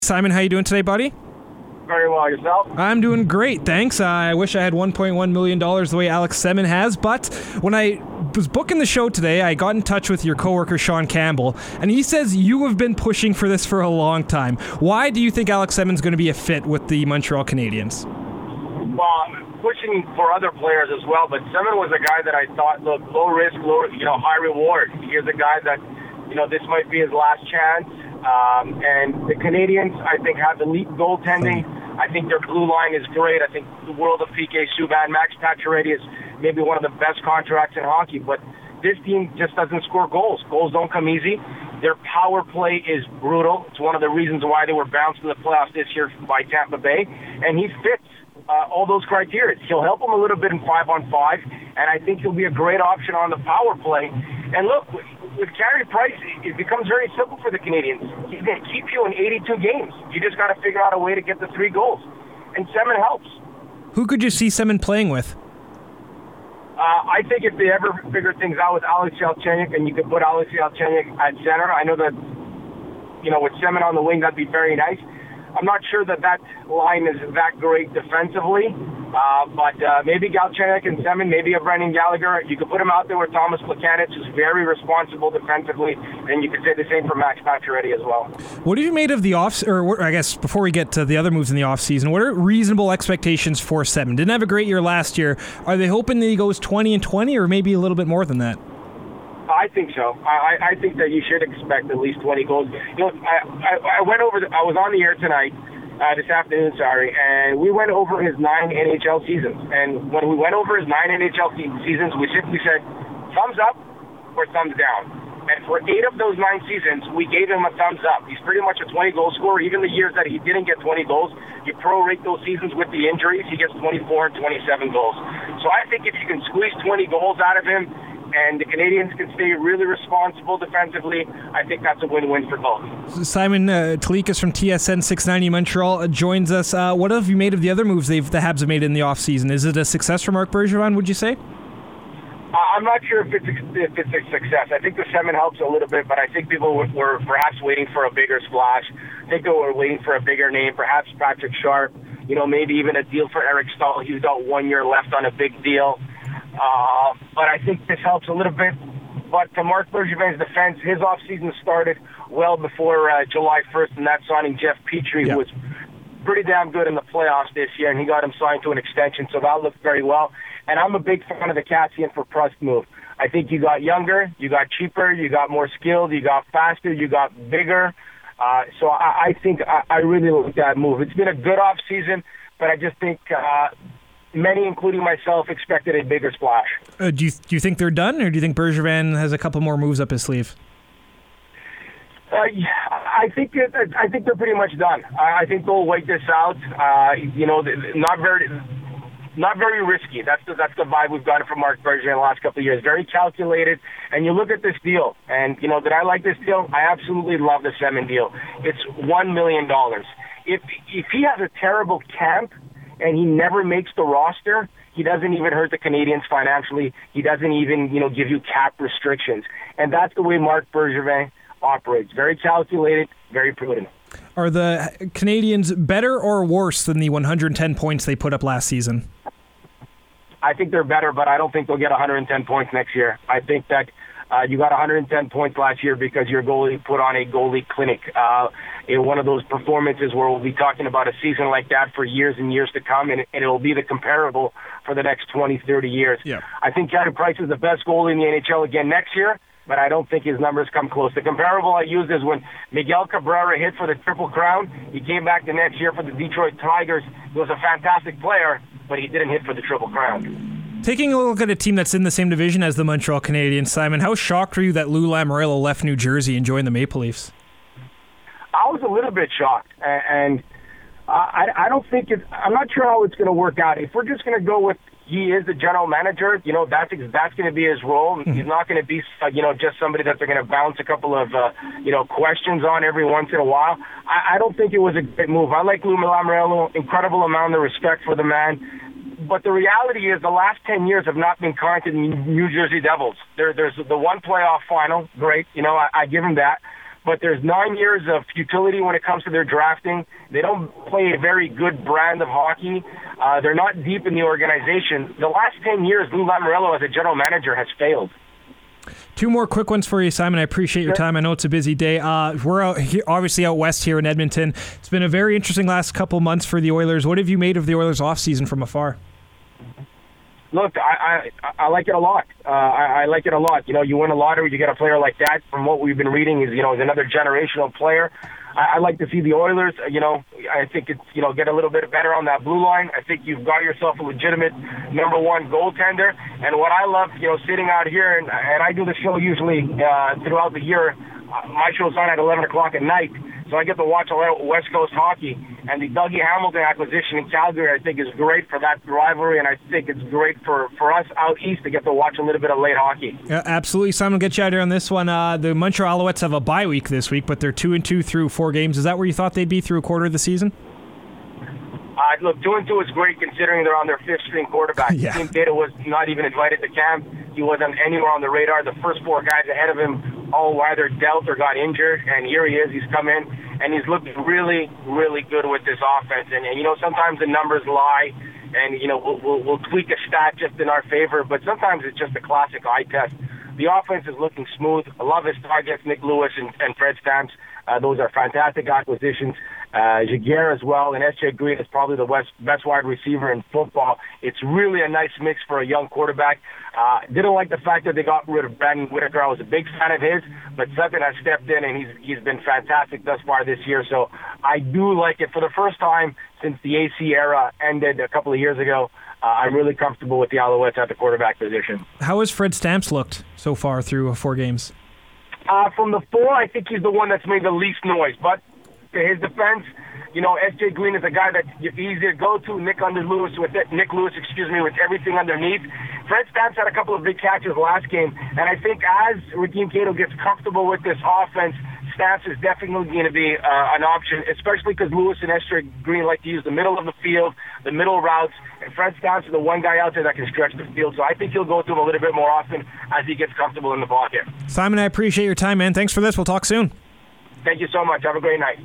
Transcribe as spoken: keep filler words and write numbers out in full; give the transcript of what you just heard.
Simon, how you doing today, buddy? Very well. Yourself? I'm doing great, thanks. Uh, I wish I had one point one million dollars the way Alex Semin has, but when I was booking the show today, I got in touch with your coworker, Sean Campbell, and he says you have been pushing for this for a long time. Why do you think Alex Semin's going to be a fit with the Montreal Canadiens? Well, I'm pushing for other players as well, but Semin was a guy that I thought, look, low risk, low, you know, high reward. He's a guy that, you know, this might be his last chance. Um, and the Canadiens, I think, have elite goaltending. I think their blue line is great. I think the world of P K Subban, Max Pacioretty is maybe one of the best contracts in hockey. But this team just doesn't score goals. Goals don't come easy. Their power play is brutal. It's one of the reasons why they were bounced in the playoffs this year by Tampa Bay. And he fits uh, all those criteria. He'll help them a little bit in five on five, and I think he'll be a great option on the power play. And look, with Carey Price, it becomes very simple for the Canadiens. He's going to keep you in eighty-two games. You just got to figure out a way to get the three goals. And Semin helps. Who could you see Semin playing with? Uh, I think if they ever figure things out with Alex Galchenyuk, and you could put Alex Galchenyuk at center, I know that, you know, with Semin on the wing, that'd be very nice. I'm not sure that that line is that great defensively, uh, but uh, maybe Galchenyuk and Semin, maybe a Brendan Gallagher. You could put him out there with Thomas Plekanec, who's very responsible defensively, and you could say the same for Max Pacioretty as well. What have you made of the off, or I guess before we get to the other moves in the offseason, what are reasonable expectations for Semin? Didn't have a great year last year. Are they hoping that he goes twenty and twenty, or maybe a little bit more than that? I think so. I, I think that you should expect at least twenty goals. You know, I, I, I went over. The, I was on the air tonight, uh, this afternoon, sorry, and we went over his nine N H L seasons. And when we went over his nine N H L seasons, we simply said thumbs up or thumbs down. And for eight of those nine seasons, we gave him a thumbs up. He's pretty much a twenty-goal scorer. Even the years that he didn't get twenty goals, you prorate those seasons with the injuries, he gets twenty-four and twenty-seven goals. So I think if you can squeeze twenty goals out of him, and the Canadiens can stay really responsible defensively, I think that's a win-win for both. Simon uh, Talikas from T S N six ninety Montreal uh, joins us. Uh, what have you made of the other moves they've the Habs have made in the offseason? Is it a success for Marc Bergevin, would you say? Uh, I'm not sure if it's, a, if it's a success. I think the Semin helps a little bit, but I think people were, were perhaps waiting for a bigger splash. I think they were waiting for a bigger name, perhaps Patrick Sharp, you know, maybe even a deal for Eric Stahl. He's got one year left on a big deal. Uh, but I think this helps a little bit. But to Marc Bergevin's defense, his offseason started well before uh, July first, and that's signing Jeff Petrie, yeah. who was pretty damn good in the playoffs this year, and he got him signed to an extension, so that looked very well. And I'm a big fan of the Cassian for Prust move. I think you got younger, you got cheaper, you got more skilled, you got faster, you got bigger. Uh, so I, I think I, I really like that move. It's been a good offseason, but I just think uh, many, including myself, expected a bigger splash. Uh, do you do you think they're done, or do you think Bergevin has a couple more moves up his sleeve? Uh, yeah, I think it, I think they're pretty much done. I, I think they'll wait this out. Uh, you know, not very, not very risky. That's the that's the vibe we've gotten from Marc Bergevin in the last couple of years. Very calculated. And you look at this deal, and you know, did I like this deal? I absolutely love the Semin deal. It's one million dollars. If if he has a terrible camp and he never makes the roster, he doesn't even hurt the Canadiens financially. He doesn't even, you know, give you cap restrictions. And that's the way Marc Bergevin operates. Very calculated, very prudent. Are the Canadiens better or worse than the one hundred ten points they put up last season? I think they're better, but I don't think they'll get one hundred ten points next year. I think that uh, you got one hundred ten points last year because your goalie put on a goalie clinic. Uh, in one of those performances where we'll be talking about a season like that for years and years to come, and, and it'll be the comparable for the next twenty, thirty years. Yeah. I think Carey Price is the best goalie in the N H L again next year, but I don't think his numbers come close. The comparable I used is when Miguel Cabrera hit for the Triple Crown. He came back the next year for the Detroit Tigers. He was a fantastic player, but he didn't hit for the Triple Crown. Taking a look at a team that's in the same division as the Montreal Canadiens, Simon, how shocked were you that Lou Lamoriello left New Jersey and joined the Maple Leafs? I was a little bit shocked, and I, I don't think it. I'm not sure how it's going to work out. If we're just going to go with he is the general manager, you know, that's that's going to be his role. Mm-hmm. He's not going to be, uh, you know, just somebody that they're going to bounce a couple of, uh, you know, questions on every once in a while. I, I don't think it was a good move. I like Lou Lamoriello, incredible amount of respect for the man. But the reality is the last ten years have not been kind to the New Jersey Devils. There, there's the one playoff final, great, you know, I, I give him that. but there's nine years of futility when it comes to their drafting. They don't play a very good brand of hockey. Uh, they're not deep in the organization. The last ten years, Lou Lamoriello as a general manager has failed. Two more quick ones for you, Simon. I appreciate your time. I know it's a busy day. Uh, we're out here, obviously out west here in Edmonton. It's been a very interesting last couple months for the Oilers. What have you made of the Oilers offseason from afar? Look, I, I I like it a lot. Uh, I, I like it a lot. You know, you win a lottery, you get a player like that. From what we've been reading, is you know, is another generational player. I, I like to see the Oilers. You know, I think it's you know get a little bit better on that blue line. I think you've got yourself a legitimate number one goaltender. And what I love, you know, sitting out here and and I do the show usually uh, throughout the year. My show's on at eleven o'clock at night, so I get to watch a lot of West Coast hockey. And the Dougie Hamilton acquisition in Calgary, I think, is great for that rivalry, and I think it's great for, for us out east to get to watch a little bit of late hockey. Yeah, absolutely. Simon, we'll get you out here on this one. Uh, the Montreal Alouettes have a bye week this week, but they're two and two through four games. Is that where you thought they'd be through a quarter of the season? Uh, look, two and two is great considering they're on their fifth string quarterback. Yeah. Team Data was not even invited to camp. He wasn't anywhere on the radar. The first four guys ahead of him all either dealt or got injured, and here he is. He's come in, and he's looked really, really good with this offense. And, and you know, sometimes the numbers lie, and, you know, we'll, we'll, we'll tweak a stat just in our favor, but sometimes it's just a classic eye test. The offense is looking smooth. I love his targets, Nick Lewis and, and Fred Stamps. Uh, those are fantastic acquisitions. Uh, Jaguar as well, and S J Green is probably the West, best wide receiver in football. It's really a nice mix for a young quarterback. Uh, didn't like the fact that they got rid of Brandon Whitaker. I was a big fan of his, but Sutton has stepped in, and he's he's been fantastic thus far this year. So I do like it. For the first time since the A C era ended a couple of years ago, uh, I'm really comfortable with the Alouettes at the quarterback position. How has Fred Stamps looked so far through four games? Uh, from the four, I think he's the one that's made the least noise, but to his defense, you know, S J Green is a guy that's easy to go to. Nick under Lewis with it, Nick Lewis, excuse me, with everything underneath. Fred Stamps had a couple of big catches last game, and I think as Raheem Cato gets comfortable with this offense, Stamps is definitely going to be uh, an option, especially because Lewis and S J Green like to use the middle of the field, the middle routes, and Fred Stamps is the one guy out there that can stretch the field. So I think he'll go to him a little bit more often as he gets comfortable in the pocket. Simon, I appreciate your time, man. Thanks for this. We'll talk soon. Thank you so much. Have a great night.